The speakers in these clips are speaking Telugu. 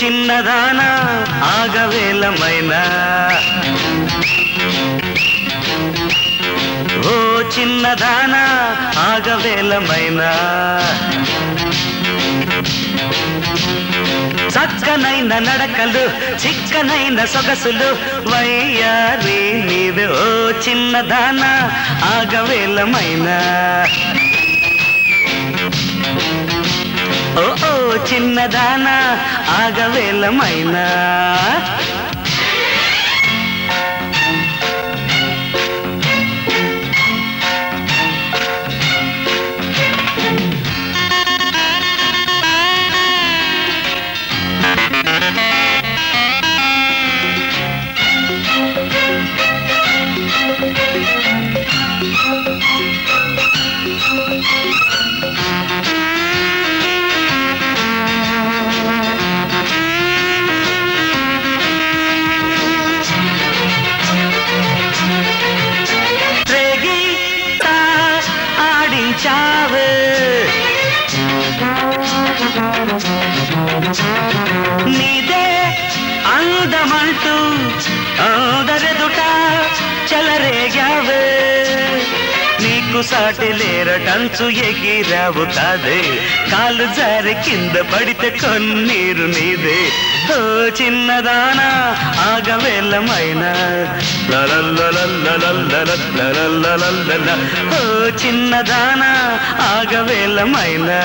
చిన్నదానా ఆగవేలమైనా, ఓ చిన్నదానా ఆగవేలమైనా, చక్కనైన నడకలు చిక్కనైన సొగసులు వయ్యారి నీవే, ఓ చిన్నదానా ఆగవేలమైనా, ఓ ఓ చిన్నదానా ఆగవేలమైనా. నీదే అందమంటూ అందరెదుట చెలరేగావే, నీకు సాటి లేరటంచు ఎగిరావు కాదే, కాలు జారి కింద పడితే కన్నీరు నీదే, ఓ చిన్నదానా ఆగవేలమైనా, ఓ చిన్నదానా ఆగవేలమైనా.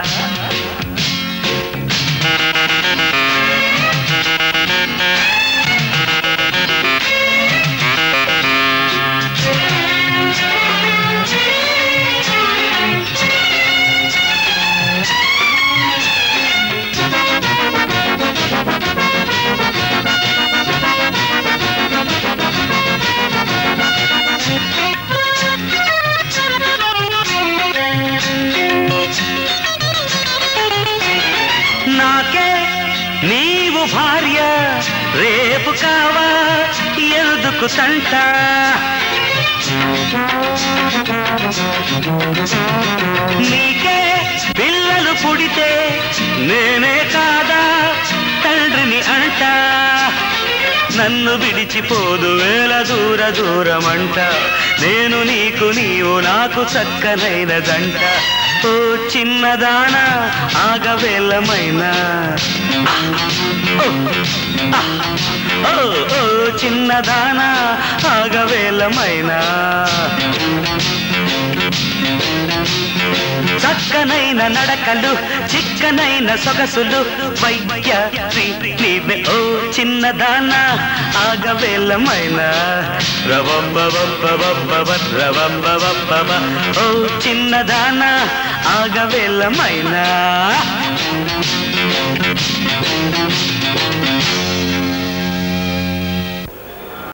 నాకే నీవు భార్య రేపు కావా ఎందుకు తంట, నీకే పిల్లలు పుడితే నేనే కాదా తండ్రిని అంట, నన్ను విడిచిపోదు వేల దూర దూరమంట, నేను నీకు నీవు నాకు చక్కనైన జంట, ఓ చిన్నదానా ఆగవేలమైనా, ఓ ఓ చిన్నదానా ఆగవేలమైనా. చక్కనైన నడకలు చిక్కనైన సొగసులు వయ్యారి నీవే, ఓ చిన్నదానా ఆగవేలమైనా, రవంబ ఓ చిన్నదానా ఆగవేలమైనా.